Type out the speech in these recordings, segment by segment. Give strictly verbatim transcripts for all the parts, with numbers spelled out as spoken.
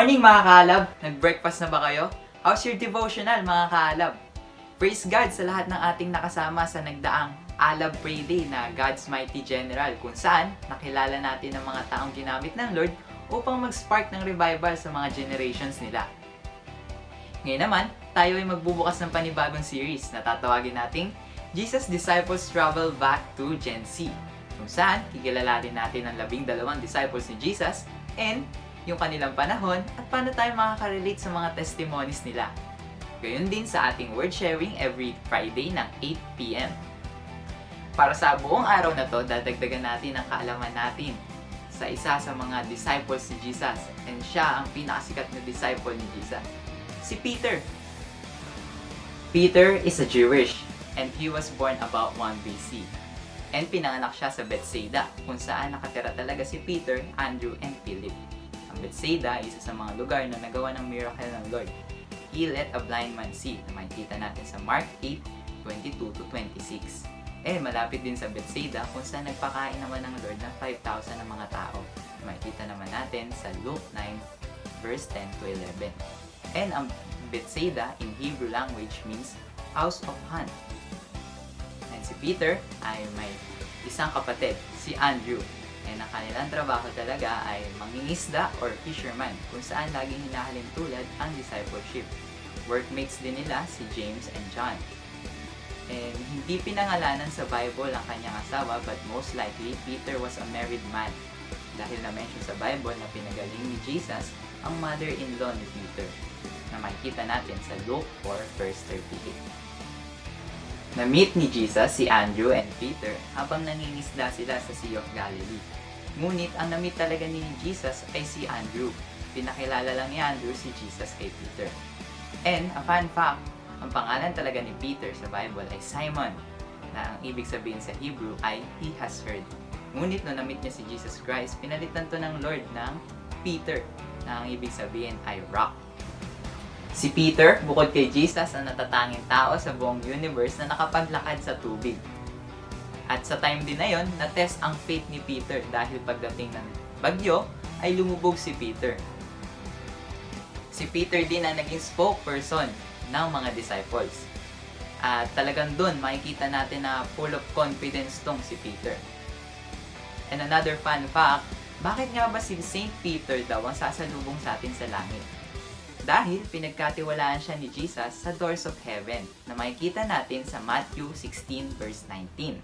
morning mga kaalab! Nag-breakfast na ba kayo? How's your devotional mga kaalab? Praise God sa lahat ng ating nakasama sa nagdaang Alab Pray Day na God's Mighty General, kung saan nakilala natin ang mga taong ginamit ng Lord upang mag-spark ng revival sa mga generations nila. Ngayon naman, tayo ay magbubukas ng panibagong series na tatawagin nating Jesus Disciples Travel Back to Gen Z, kung saan kikilalanin natin ang labing dalawang disciples ni Jesus and yung kanilang panahon at paano tayo makaka-relate sa mga testimonies nila. Gayon din sa ating word sharing every Friday ng eight p m Para sa buong araw na to, dadagdagan natin ang kaalaman natin sa isa sa mga disciples ni Jesus, and siya ang pinakasikat na disciple ni Jesus, si Peter. Peter is a Jewish and he was born about one B C. And pinanganak siya sa Bethsaida, kung saan nakatira talaga si Peter, Andrew, and Philip. Ang Bethsaida ay isa sa mga lugar na nagawa ng miracle ng Lord. He let a blind man see, na makikita natin sa Mark eight twenty-two to twenty-six. Eh, malapit din sa Bethsaida kung saan nagpakain naman ng Lord ng five thousand ng mga tao. Makikita naman natin sa Luke nine verse ten to eleven. And ang Bethsaida in Hebrew language means house of hunt. And si Peter ay may isang kapatid, si Andrew. And ang kanilang trabaho talaga ay mangingisda or fisherman, kung saan laging hinahalin tulad ang discipleship. Workmates din nila si James and John. And hindi pinangalanan sa Bible ang kanyang asawa, but most likely Peter was a married man, dahil na-mention sa Bible na pinagaling ni Jesus ang mother-in-law ni Peter, na makikita natin sa Luke four verse thirty-eight. Na-meet ni Jesus si Andrew and Peter habang nangingisda sila sa Sea of Galilee. Ngunit ang na-meet talaga ni Jesus ay si Andrew. Pinakilala lang ni Andrew si Jesus kay Peter. And a fun fact, ang pangalan talaga ni Peter sa Bible ay Simon, na ang ibig sabihin sa Hebrew ay he has heard. Ngunit nung na-meet niya si Jesus Christ, pinalitan to ng Lord ng Peter, na ang ibig sabihin ay rock. Si Peter, bukod kay Jesus, ang natatanging tao sa buong universe na nakapaglakad sa tubig. At sa time din na yon, na-test ang faith ni Peter dahil pagdating ng bagyo, ay lumubog si Peter. Si Peter din ang naging spokesperson ng mga disciples. At talagang dun, makikita natin na full of confidence tong si Peter. And another fun fact, bakit nga ba si Saint Peter daw ang sasalubong sa atin sa langit? Dahil pinagkatiwalaan siya ni Jesus sa doors of heaven, na makikita natin sa Matthew sixteen verse nineteen.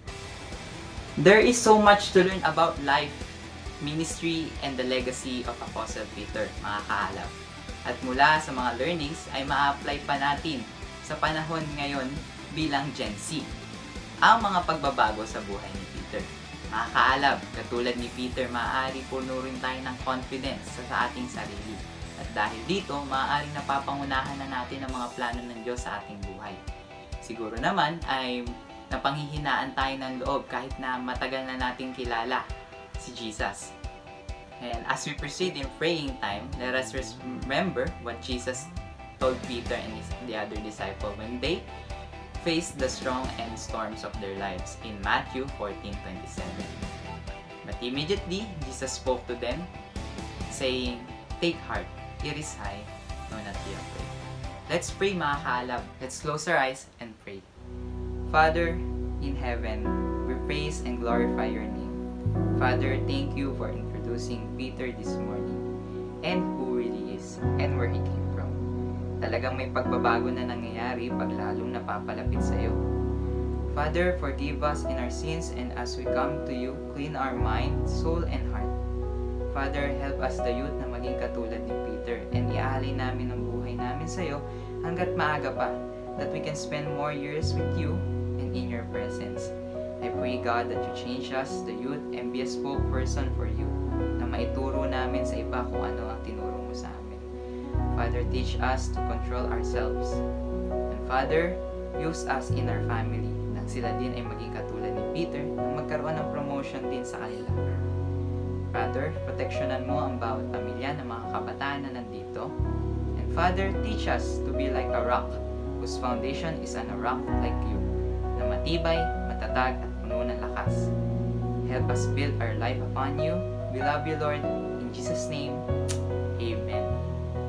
There is so much to learn about life, ministry, and the legacy of Apostle Peter, mga kaalab. At mula sa mga learnings ay ma-apply pa natin sa panahon ngayon bilang Gen Z ang mga pagbabago sa buhay ni Peter. Mga kaalab, katulad ni Peter, maaari puno rin tayo ng confidence sa ating sarili. At dahil dito, maaaring napapangunahan na natin ang mga plano ng Diyos sa ating buhay. Siguro naman ay napanghihinaan tayo ng loob kahit na matagal na nating kilala si Jesus. And as we proceed in praying time, let us remember what Jesus told Peter and his, the other disciple when they faced the strong and storms of their lives in Matthew fourteen twenty-seven. But immediately, Jesus spoke to them, saying, "Take heart. It is I, do not be afraid." Let's pray mga kaalab. Let's close our eyes and pray. Father in heaven, we praise and glorify your name. Father, thank you for introducing Peter this morning and who really is and where he came from. Talagang may pagbabago na nangyayari pag lalong napapalapit sa iyo. Father, forgive us in our sins, and as we come to you, clean our mind, soul, and heart. Father, help us the youth na maging katulad ni Peter, and iaalay namin ang buhay namin sa iyo hanggat maaga pa, that we can spend more years with you and in your presence. I pray, God, that you change us, the youth, and be a spokesperson for you, na maituro namin sa iba kung ano ang tinuro mo sa amin. Father, teach us to control ourselves. And Father, use us in our family, nang sila din ay maging katulad ni Peter, nang magkaroon ng promotion din sa kanila. Father, proteksyonan mo ang bawat pamilya ng mga kabataan na nandito. And Father, teach us to be like a rock, whose foundation is on a rock like you, na matibay, matatag, at puno ng lakas. Help us build our life upon you. We love you, Lord. In Jesus' name, Amen.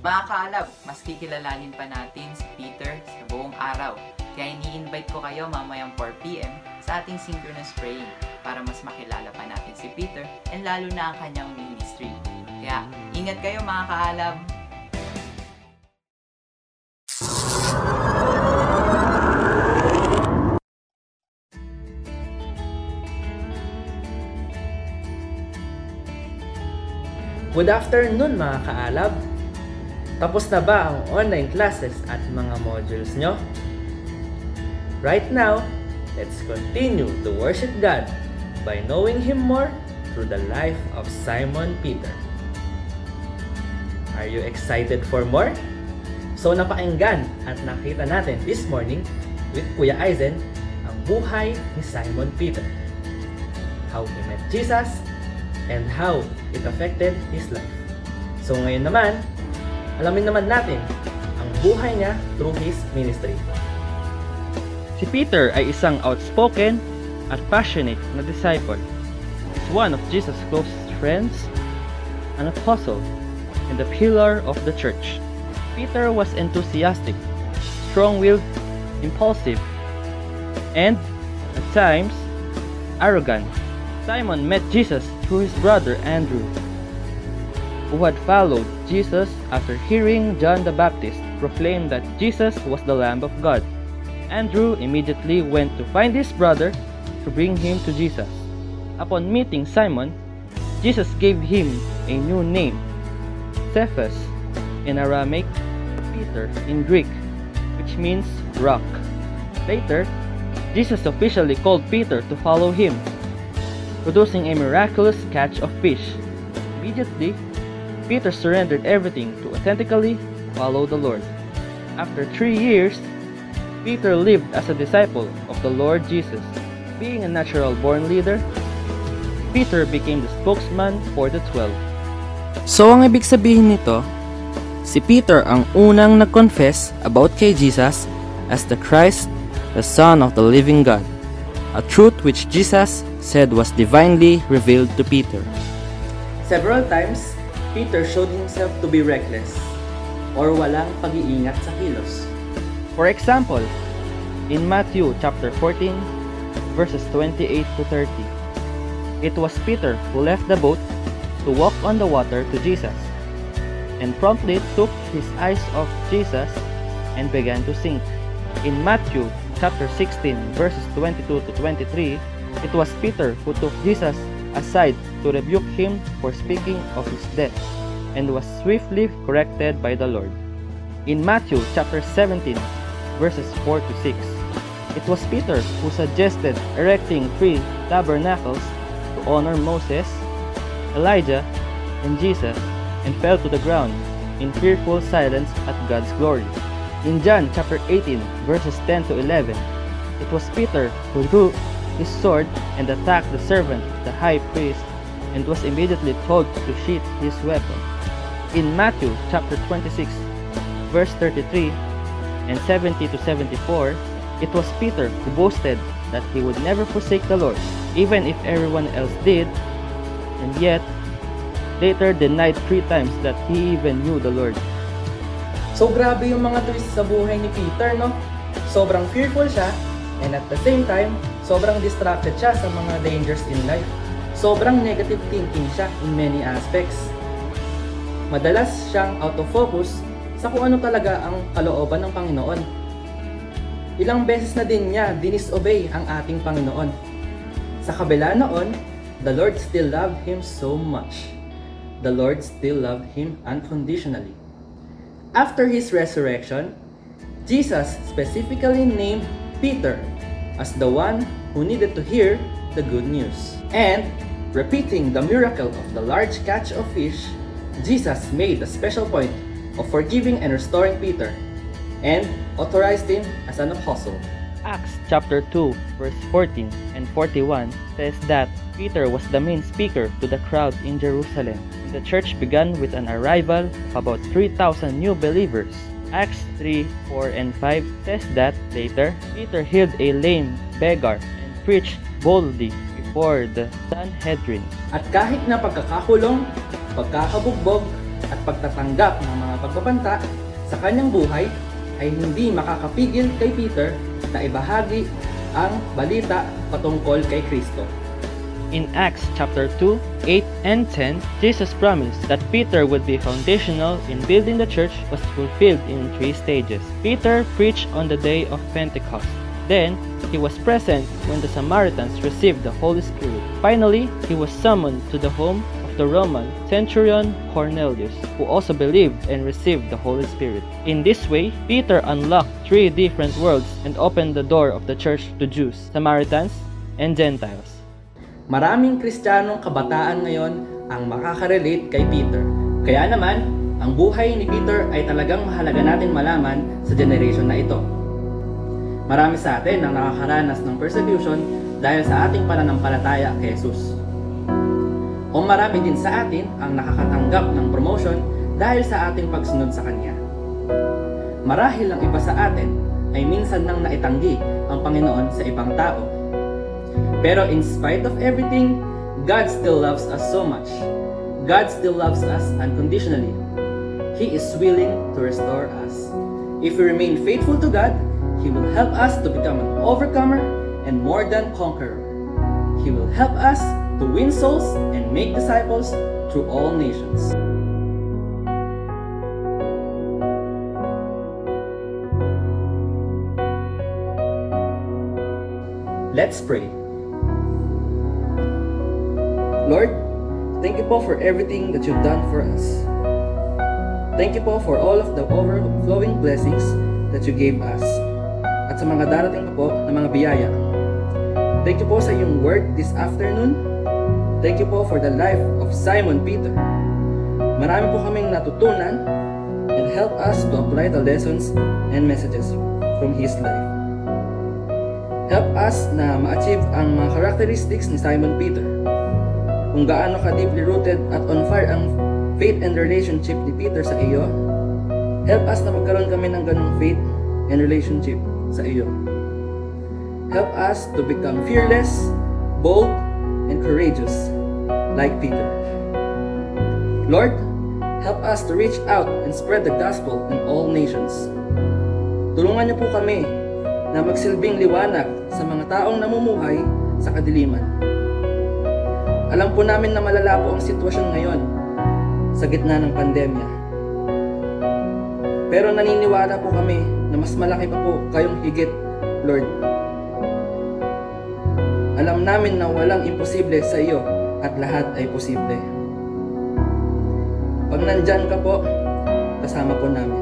Mga kaalab, mas kikilalanin pa natin si Peter sa buong araw. Kaya ini-invite ko kayo mamayang four p m sa ating synchronous praying para mas makilala pa natin si Peter and lalo na ang kanyang ministry. Kaya ingat kayo mga kaalab! Good afternoon mga kaalab! Tapos na ba ang online classes at mga modules nyo? Right now, let's continue to worship God by knowing Him more through the life of Simon Peter. Are you excited for more? So napakinggan at nakita natin this morning with Kuya Aizen ang buhay ni Simon Peter. How he met Jesus and how it affected his life. So ngayon naman, alamin naman natin ang buhay niya through his ministry. Si Peter ay isang outspoken at passionate na disciple. He's one of Jesus' closest friends, an apostle, and the pillar of the church. Peter was enthusiastic, strong-willed, impulsive, and, at times, arrogant. Simon met Jesus through his brother Andrew, who had followed Jesus after hearing John the Baptist proclaim that Jesus was the Lamb of God. Andrew immediately went to find his brother to bring him to Jesus. Upon meeting Simon, Jesus gave him a new name, Cephas in Aramaic, Peter in Greek, which means rock. Later, Jesus officially called Peter to follow him, producing a miraculous catch of fish. Immediately, Peter surrendered everything to authentically follow the Lord. After three years, Peter lived as a disciple of the Lord Jesus. Being a natural-born leader, Peter became the spokesman for the twelve. So ang ibig sabihin nito, si Peter ang unang nag-confess about kay Jesus as the Christ, the Son of the living God, a truth which Jesus said was divinely revealed to Peter. Several times, Peter showed himself to be reckless or walang pag-iingat sa kilos. For example, in Matthew chapter fourteen, verses twenty-eight to thirty, it was Peter who left the boat to walk on the water to Jesus, and promptly took his eyes off Jesus and began to sink. In Matthew chapter sixteen, verses twenty-two to twenty-three, it was Peter who took Jesus aside to rebuke him for speaking of his death, and was swiftly corrected by the Lord. In Matthew chapter seventeen, verses four to six, it was Peter who suggested erecting three tabernacles to honor Moses, Elijah, and Jesus, and fell to the ground in fearful silence at God's glory. In John chapter eighteen, verses ten to eleven, it was Peter who drew his sword and attacked the servant, the high priest, and was immediately told to sheath his weapon. In Matthew chapter twenty-six, verse thirty-three and seventy to seventy-four, it was Peter who boasted that he would never forsake the Lord, even if everyone else did, and yet later denied three times that he even knew the Lord. So grabe yung mga twist sa buhay ni Peter, no? Sobrang fearful siya, and at the same time, sobrang distracted siya sa mga dangers in life. Sobrang negative thinking siya in many aspects. Madalas siyang out of focus sa kung ano talaga ang kalooban ng Panginoon. Ilang beses na din niya dinisobey ang ating Panginoon. Sa kabila noon, the Lord still loved him so much. The Lord still loved him unconditionally. After his resurrection, Jesus specifically named Peter as the one who needed to hear the good news. And, repeating the miracle of the large catch of fish, Jesus made a special point of forgiving and restoring Peter, and authorized him as an apostle. Acts chapter two, verse fourteen and forty-one says that Peter was the main speaker to the crowd in Jerusalem. The church began with an arrival of about three thousand new believers. Acts three, four, and five says that later, Peter healed a lame beggar and preached boldly before the Sanhedrin. At kahit na pagkakakulong, pagkakabugbog, at pagtatanggap ng mga pagbabanta sa kanyang buhay ay hindi makakapigil kay Peter na ibahagi ang balita patungkol kay Kristo. In Acts chapter two, eight and ten, Jesus promised that Peter would be foundational in building the church was fulfilled in three stages. Peter preached on the day of Pentecost. Then, he was present when the Samaritans received the Holy Spirit. Finally, he was summoned to the home of the Roman centurion Cornelius, who also believed and received the Holy Spirit. In this way, Peter unlocked three different worlds and opened the door of the church to Jews, Samaritans, and Gentiles. Maraming Kristiyanong kabataan ngayon ang makaka-relate kay Peter. Kaya naman, ang buhay ni Peter ay talagang mahalaga natin malaman sa generation na ito. Marami sa atin ang nakakaranas ng persecution dahil sa ating pananampalataya kay Jesus. O marami din sa atin ang nakakatanggap ng promotion dahil sa ating pagsunod sa Kanya. Marahil ang iba sa atin ay minsan nang naitanggi ang Panginoon sa ibang tao. Pero in spite of everything, God still loves us so much. God still loves us unconditionally. He is willing to restore us. If we remain faithful to God, He will help us to become an overcomer and more than conqueror. He will help us to win souls and make disciples through all nations. Let's pray. Lord, thank you po for everything that you've done for us. Thank you po for all of the overflowing blessings that you gave us. At sa mga darating pa po na mga biyaya. Thank you po sa iyong word this afternoon. Thank you po for the life of Simon Peter. Marami po kaming natutunan and help us to apply the lessons and messages from his life. Help us na ma-achieve ang mga characteristics ni Simon Peter. Kung gaano ka deeply rooted at on fire ang faith and relationship ni Peter sa iyo, help us na magkaroon kami ng ganung faith and relationship sa iyo. Help us to become fearless, bold, and courageous like Peter. Lord, help us to reach out and spread the gospel in all nations. Tulungan niyo po kami na magsilbing liwanag sa mga taong namumuhay sa kadiliman. Alam po namin na malala po ang sitwasyon ngayon sa gitna ng pandemya. Pero naniniwala po kami na mas malaki pa po kayong higit, Lord. Alam namin na walang imposible sa iyo at lahat ay posible. Pag nandyan ka po, kasama po namin.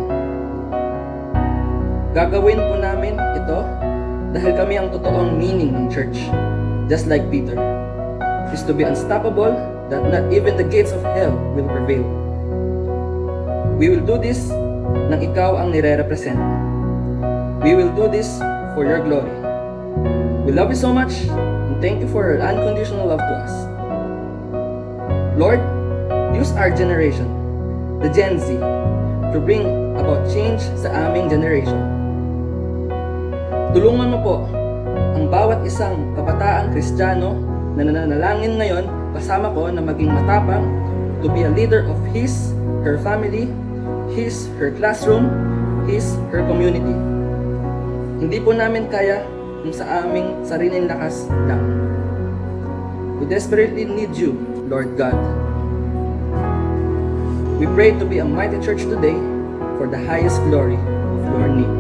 Gagawin po namin ito dahil kami ang totoong meaning ng church, just like Peter. Is to be unstoppable, that not even the gates of hell will prevail. We will do this nang ikaw ang nire-represent. We will do this for your glory. We love you so much and thank you for your unconditional love to us. Lord, use our generation, the Gen Z, to bring about change sa aming generation. Tulungan mo po ang bawat isang kabataang Kristiyano na nananalangin ngayon kasama ko na maging matapang to be a leader of his, her family, his, her classroom, his, her community. Hindi po namin kaya kung sa aming sariling lakas lang. We desperately need you, Lord God. We pray to be a mighty church today for the highest glory of your name.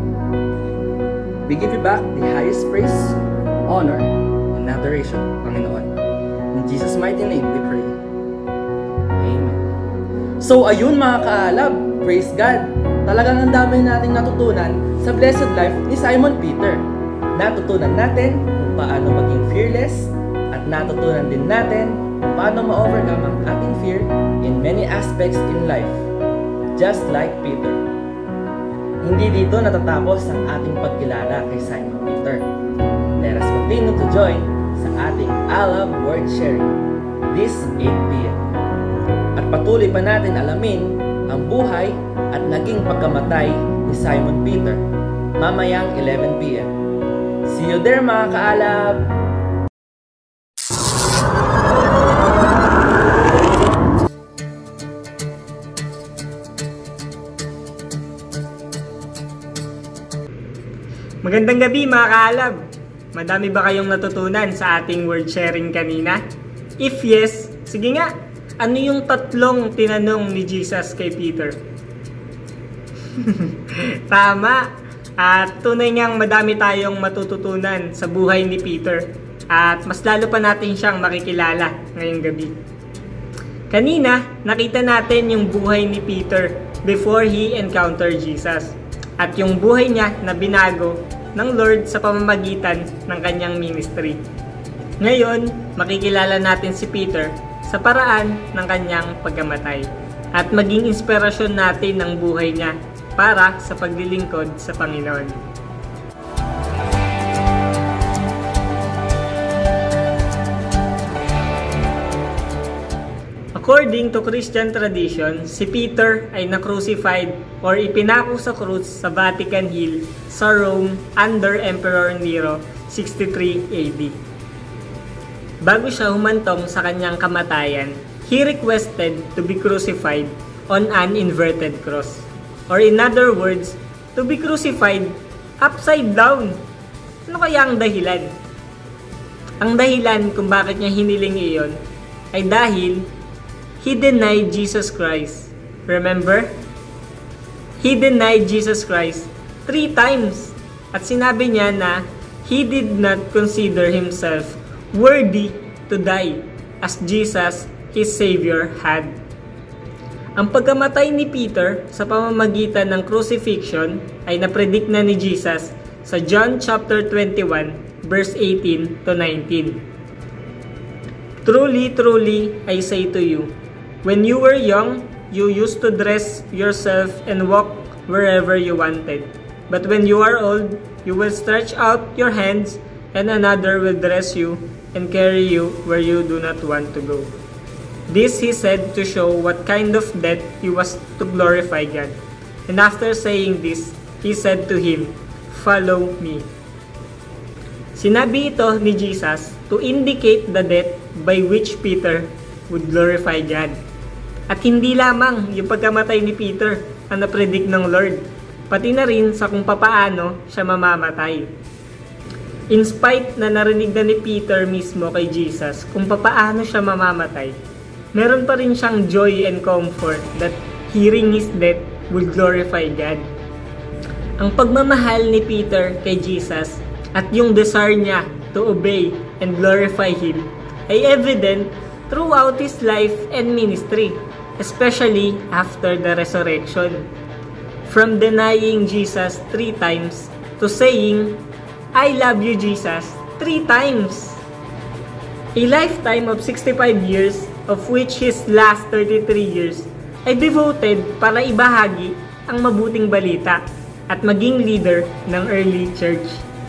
We give you back the highest praise, honor, and adoration, Panginoon. In Jesus' mighty name we pray. Amen. So ayun mga kaalab, praise God. Talagang ang dami nating natutunan sa blessed life ni Simon Peter. Natutunan natin kung paano maging fearless at natutunan din natin kung paano ma-overcome ang ating fear in many aspects in life. Just like Peter. Hindi dito natatapos ang ating pagkilala kay Simon Peter. Let us continue to join sa ating Alab Word Sharing this eight p.m. At patuloy pa natin alamin ang buhay at naging pagkamatay ni Simon Peter mamayang eleven p.m. See you there mga kaalab! Magandang gabi mga kaalab! Madami ba kayong natutunan sa ating word sharing kanina? If yes, sige nga, ano yung tatlong tinanong ni Jesus kay Peter? Tama! At tunay ngang madami tayong matututunan sa buhay ni Peter at mas lalo pa natin siyang makikilala ngayong gabi. Kanina, nakita natin yung buhay ni Peter before he encountered Jesus at yung buhay niya na binago ng Lord sa pamamagitan ng kanyang ministry. Ngayon, makikilala natin si Peter sa paraan ng kanyang pagkamatay at maging inspirasyon natin ng buhay niya para sa paglilingkod sa Panginoon. According to Christian tradition, si Peter ay na-crucified or ipinako sa krus sa Vatican Hill sa Rome under Emperor Nero sixty-three A D. Bago siya humantong sa kanyang kamatayan, he requested to be crucified on an inverted cross. Or in other words, to be crucified upside down. Ano kaya ang dahilan? Ang dahilan kung bakit niya hiniling iyon ay dahil he denied Jesus Christ. Remember? He denied Jesus Christ three times. At sinabi niya na he did not consider himself worthy to die as Jesus, his Savior, had. Ang pagkamatay ni Peter sa pamamagitan ng crucifixion ay napredict na ni Jesus sa John chapter twenty-one verse eighteen to nineteen. Truly, truly, I say to you, when you were young, you used to dress yourself and walk wherever you wanted. But when you are old, you will stretch out your hands and another will dress you and carry you where you do not want to go. This he said to show what kind of death he was to glorify God. And after saying this, he said to him, "Follow me." Sinabi ito ni Jesus to indicate the death by which Peter would glorify God. At hindi lamang yung pagkamatay ni Peter ang napredict ng Lord, pati na rin sa kung papaano siya mamamatay. In spite na narinig na ni Peter mismo kay Jesus kung papaano siya mamamatay, meron pa rin siyang joy and comfort that hearing his death would glorify God. Ang pagmamahal ni Peter kay Jesus at yung desire niya to obey and glorify Him ay evident throughout his life and ministry, especially after the resurrection. From denying Jesus three times to saying, "I love you, Jesus," three times. A lifetime of sixty-five years, of which his last thirty-three years ay devoted para ibahagi ang mabuting balita at maging leader ng early church.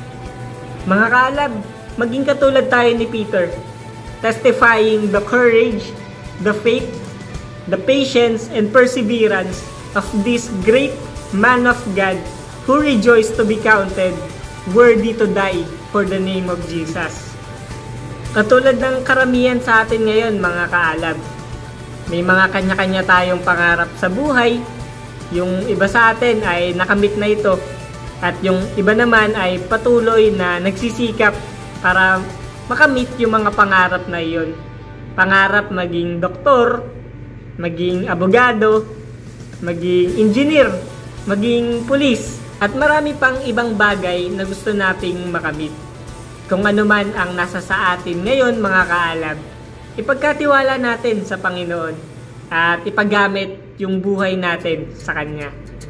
Mga kaalab, maging katulad tayo ni Peter, testifying the courage, the faith, the patience, and perseverance of this great man of God who rejoiced to be counted worthy to die for the name of Jesus. Katulad ng karamihan sa atin ngayon, mga kaalab, may mga kanya-kanya tayong pangarap sa buhay. Yung iba sa atin ay nakamit na ito at yung iba naman ay patuloy na nagsisikap para makamit yung mga pangarap na iyon. Pangarap maging doktor, maging abogado, maging engineer, maging pulis, at marami pang ibang bagay na gusto nating makamit. Kung ano man ang nasa sa atin ngayon, mga kaalab, ipagkatiwala natin sa Panginoon at ipagamit yung buhay natin sa Kanya.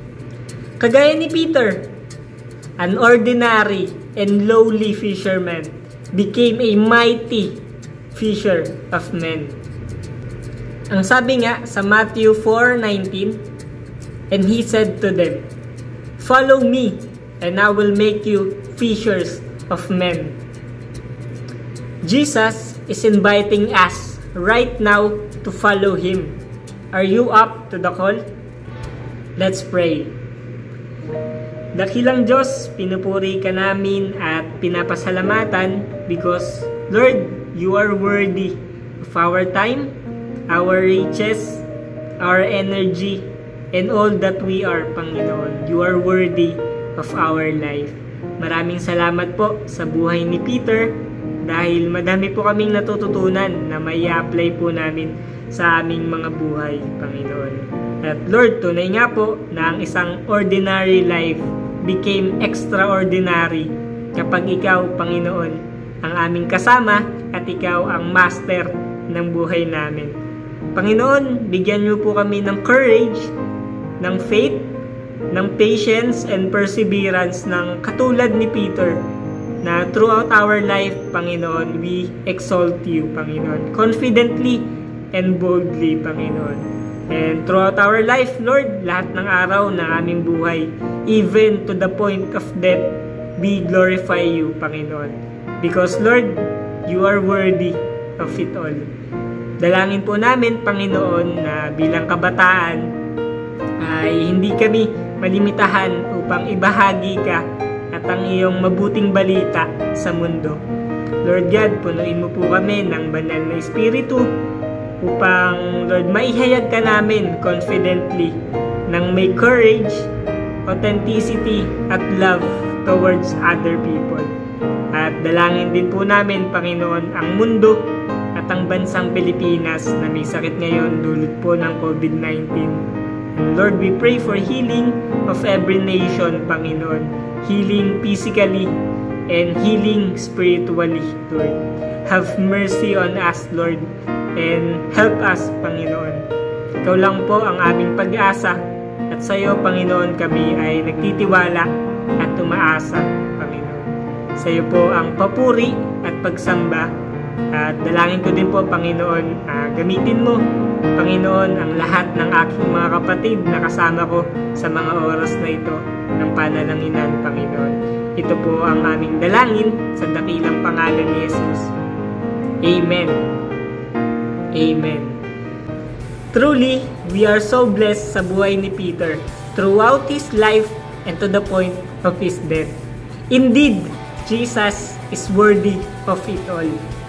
Kagaya ni Peter, an ordinary and lowly fisherman became a mighty fisher of men. Ang sabi nga sa Matthew four nineteen, and he said to them, "Follow me, and I will make you fishers of men." Jesus is inviting us right now to follow Him. Are you up to the call? Let's pray. Dakilang Diyos, pinupuri ka namin at pinapasalamatan because, Lord, you are worthy of our time, our riches, our energy, and all that we are, Panginoon. You are worthy of our life. Maraming salamat po sa buhay ni Peter dahil madami po kaming natututunan na may apply po namin sa aming mga buhay, Panginoon. At Lord, tunay nga po na ang isang ordinary life became extraordinary kapag ikaw, Panginoon, ang aming kasama at ikaw ang master ng buhay namin. Panginoon, bigyan niyo po kami ng courage, ng faith, ng patience and perseverance ng katulad ni Peter na throughout our life, Panginoon, we exalt you, Panginoon, confidently and boldly, Panginoon. And throughout our life, Lord, lahat ng araw ng aming buhay, even to the point of death, we glorify you, Panginoon. Because, Lord, you are worthy of it all. Dalangin po namin, Panginoon, na bilang kabataan ay hindi kami malimitahan upang ibahagi ka at ang iyong mabuting balita sa mundo. Lord God, punuin mo po kami ng banal na Espiritu upang, Lord, maihayag ka namin confidently ng may courage, authenticity, at love towards other people. At dalangin din po namin, Panginoon, ang mundo at ang bansang Pilipinas na may sakit ngayon dulot po ng COVID nineteen. And Lord, we pray for healing of every nation, Panginoon. Healing physically and healing spiritually, Lord. Have mercy on us, Lord, and help us, Panginoon. Ikaw lang po ang aming pag-asa at sa iyo, Panginoon, kami ay nagtitiwala at umaasa, Panginoon. Sa iyo po ang papuri at pagsamba. At dalangin ko din po, Panginoon, uh, gamitin mo, Panginoon, ang lahat ng aking mga kapatid na kasama ko sa mga oras na ito ng panalangin, Panginoon. Ito po ang aming dalangin sa dakilang pangalan ni Jesus. Amen. Amen. Truly, we are so blessed sa buhay ni Peter throughout his life and to the point of his death. Indeed, Jesus is worthy of it all.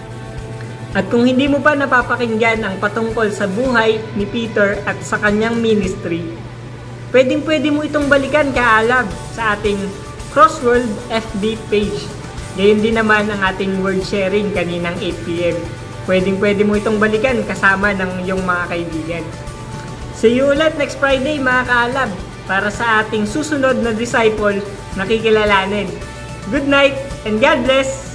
At kung hindi mo pa napapakinggan ang patungkol sa buhay ni Peter at sa kanyang ministry, pwedeng pwede mo itong balikan kaalab sa ating Crossworld F B page. Gayon din naman ang ating word sharing kaninang eight p m Pwedeng pwede mo itong balikan kasama ng iyong mga kaibigan. See you ulit next Friday, mga kaalab, para sa ating susunod na disciple na kikilalanin. Good night and God bless!